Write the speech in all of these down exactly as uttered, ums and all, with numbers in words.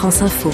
France Info.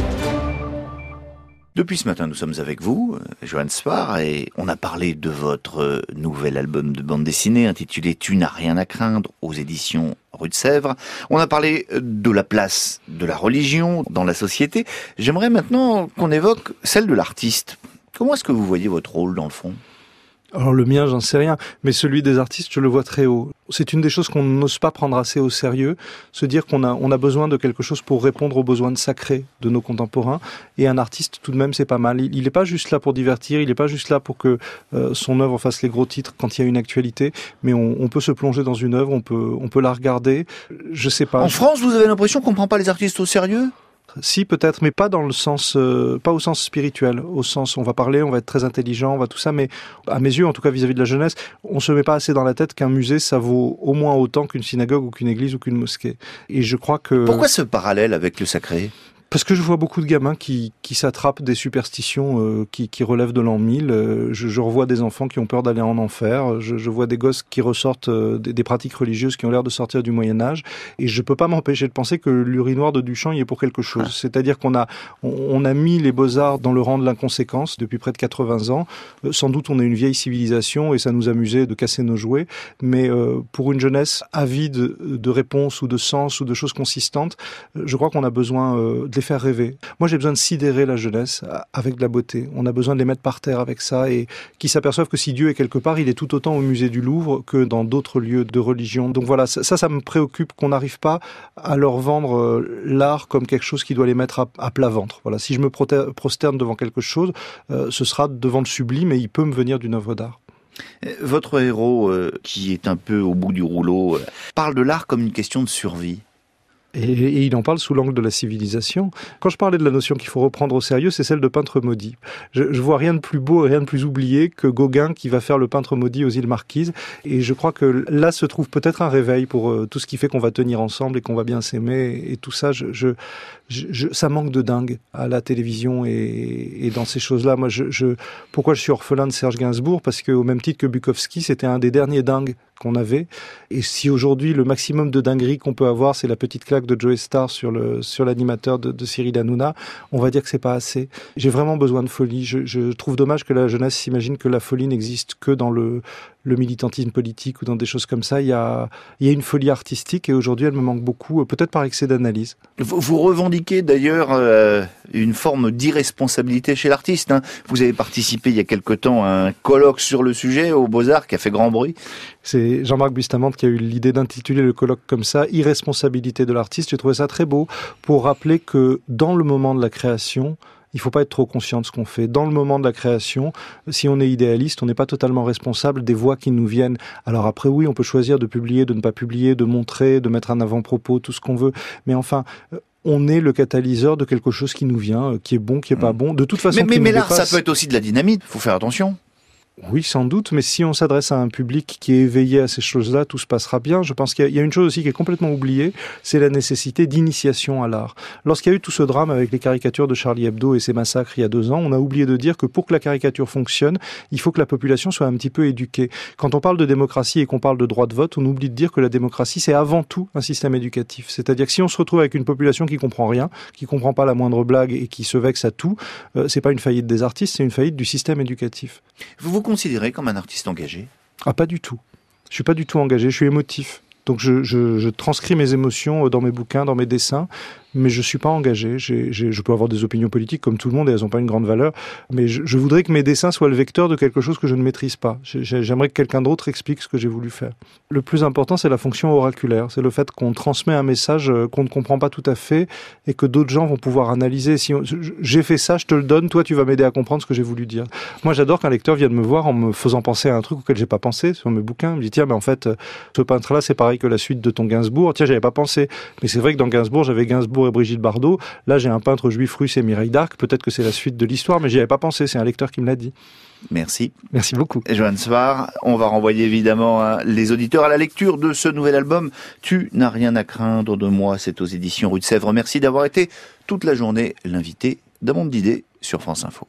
Depuis ce matin, nous sommes avec vous, Johann Spar, et on a parlé de votre nouvel album de bande dessinée intitulé « Tu n'as rien à craindre » aux éditions Rue de Sèvres. On a parlé de la place de la religion dans la société. J'aimerais maintenant qu'on évoque celle de l'artiste. Comment est-ce que vous voyez votre rôle dans le fond ? Alors le mien, j'en sais rien, mais celui des artistes, je le vois très haut. C'est une des choses qu'on n'ose pas prendre assez au sérieux, se dire qu'on a on a besoin de quelque chose pour répondre aux besoins sacrés de nos contemporains. Et un artiste, tout de même, c'est pas mal. Il n'est pas juste là pour divertir, il n'est pas juste là pour que euh, son œuvre fasse les gros titres quand il y a une actualité, mais on, on peut se plonger dans une œuvre, on peut on peut la regarder. Je sais pas. En France, vous avez l'impression qu'on ne prend pas les artistes au sérieux ? Si, peut-être, mais pas dans le sens, euh, pas au sens spirituel, au sens on va parler, on va être très intelligent, on va tout ça, mais à mes yeux, en tout cas vis-à-vis de la jeunesse, on se met pas assez dans la tête qu'un musée, ça vaut au moins autant qu'une synagogue ou qu'une église ou qu'une mosquée. Et je crois que... Pourquoi ce parallèle avec le sacré ? Parce que je vois beaucoup de gamins qui, qui s'attrapent des superstitions euh, qui, qui relèvent de l'an mille. Euh, je, je revois des enfants qui ont peur d'aller en enfer. Je, je vois des gosses qui ressortent euh, des, des pratiques religieuses qui ont l'air de sortir du Moyen-Âge. Et je peux pas m'empêcher de penser que l'urinoir de Duchamp y est pour quelque chose. Ah. C'est-à-dire qu'on a, on, on a mis les beaux-arts dans le rang de l'inconséquence depuis près de quatre-vingts ans. Euh, sans doute, on est une vieille civilisation et ça nous amusait de casser nos jouets. Mais euh, pour une jeunesse avide de réponses ou de sens ou de choses consistantes, je crois qu'on a besoin euh, de les faire rêver. Moi, j'ai besoin de sidérer la jeunesse avec de la beauté. On a besoin de les mettre par terre avec ça et qui s'aperçoivent que si Dieu est quelque part, il est tout autant au musée du Louvre que dans d'autres lieux de religion. Donc voilà, ça, ça me préoccupe qu'on n'arrive pas à leur vendre l'art comme quelque chose qui doit les mettre à, à plat ventre. Voilà, si je me prosterne devant quelque chose, euh, ce sera devant le sublime et il peut me venir d'une œuvre d'art. Votre héros, euh, qui est un peu au bout du rouleau, euh, parle de l'art comme une question de survie. Et, et il en parle sous l'angle de la civilisation. Quand je parlais de la notion qu'il faut reprendre au sérieux, c'est celle de peintre maudit. Je, je vois rien de plus beau et rien de plus oublié que Gauguin qui va faire le peintre maudit aux îles Marquises. Et je crois que là se trouve peut-être un réveil pour euh, tout ce qui fait qu'on va tenir ensemble et qu'on va bien s'aimer. Et, et tout ça, je, je, je, je, ça manque de dingue à la télévision et, et dans ces choses-là. Moi, je, je, pourquoi je suis orphelin de Serge Gainsbourg ? Parce qu'au même titre que Bukowski, c'était un des derniers dingues qu'on avait. Et si aujourd'hui, le maximum de dinguerie qu'on peut avoir, c'est la petite claque de Joe Star sur le, sur l'animateur de, de Cyril Hanouna, on va dire que c'est pas assez. J'ai vraiment besoin de folie. Je, je trouve dommage que la jeunesse s'imagine que la folie n'existe que dans le, le militantisme politique ou dans des choses comme ça. Il y a, il y a une folie artistique et aujourd'hui, elle me manque beaucoup, peut-être par excès d'analyse. Vous, vous revendiquez d'ailleurs euh, une forme d'irresponsabilité chez l'artiste, hein. Vous avez participé il y a quelque temps à un colloque sur le sujet aux Beaux-Arts qui a fait grand bruit. C'est Jean-Marc Bustamante qui a eu l'idée d'intituler le colloque comme ça, « Irresponsabilité de l'artiste ». J'ai trouvé ça très beau pour rappeler que dans le moment de la création, il faut pas être trop conscient de ce qu'on fait. Dans le moment de la création, si on est idéaliste, on n'est pas totalement responsable des voix qui nous viennent. Alors après, oui, on peut choisir de publier, de ne pas publier, de montrer, de mettre un avant-propos, tout ce qu'on veut. Mais enfin... on est le catalyseur de quelque chose qui nous vient, qui est bon, qui est pas bon. De toute façon, mais, mais, mais l'art, dépasse... ça peut être aussi de la dynamite. Faut faire attention. Oui, sans doute, mais si on s'adresse à un public qui est éveillé à ces choses-là, tout se passera bien. Je pense qu'il y a une chose aussi qui est complètement oubliée, c'est la nécessité d'initiation à l'art. Lorsqu'il y a eu tout ce drame avec les caricatures de Charlie Hebdo et ses massacres il y a deux ans, on a oublié de dire que pour que la caricature fonctionne, il faut que la population soit un petit peu éduquée. Quand on parle de démocratie et qu'on parle de droit de vote, on oublie de dire que la démocratie, c'est avant tout un système éducatif. C'est-à-dire que si on se retrouve avec une population qui comprend rien, qui comprend pas la moindre blague et qui se vexe à tout, euh, c'est pas une faillite des artistes, c'est une faillite du système éducatif. Vous vous considérez comme un artiste engagé ? Ah, pas du tout. Je suis pas du tout engagé, je suis émotif. Donc je, je, je transcris mes émotions dans mes bouquins, dans mes dessins, mais je suis pas engagé. J'ai, j'ai, je peux avoir des opinions politiques comme tout le monde et elles ont pas une grande valeur, mais je, je voudrais que mes dessins soient le vecteur de quelque chose que je ne maîtrise pas. J'aimerais que quelqu'un d'autre explique ce que j'ai voulu faire. Le plus important, c'est la fonction oraculaire. C'est le fait qu'on transmet un message qu'on ne comprend pas tout à fait et que d'autres gens vont pouvoir analyser. Si on, j'ai fait ça, je te le donne, toi tu vas m'aider à comprendre ce que j'ai voulu dire. Moi j'adore qu'un lecteur vienne me voir en me faisant penser à un truc auquel j'ai pas pensé sur mes bouquins. Il me dit tiens, mais en fait, ce peintre-là, c'est pareil que la suite de ton Gainsbourg. Tiens, j'avais pas pensé. Mais c'est vrai que dans Gainsbourg, j'avais Gainsbourg et Brigitte Bardot. Là, j'ai un peintre juif russe et Mireille d'Arc. Peut-être que c'est la suite de l'histoire, mais j'y avais pas pensé. C'est un lecteur qui me l'a dit. Merci. Merci beaucoup. Johann Spar, on va renvoyer évidemment hein, les auditeurs à la lecture de ce nouvel album « Tu n'as rien à craindre de moi ». C'est aux éditions Rue de Sèvres. Merci d'avoir été toute la journée l'invité d'un monde d'idées sur France Info.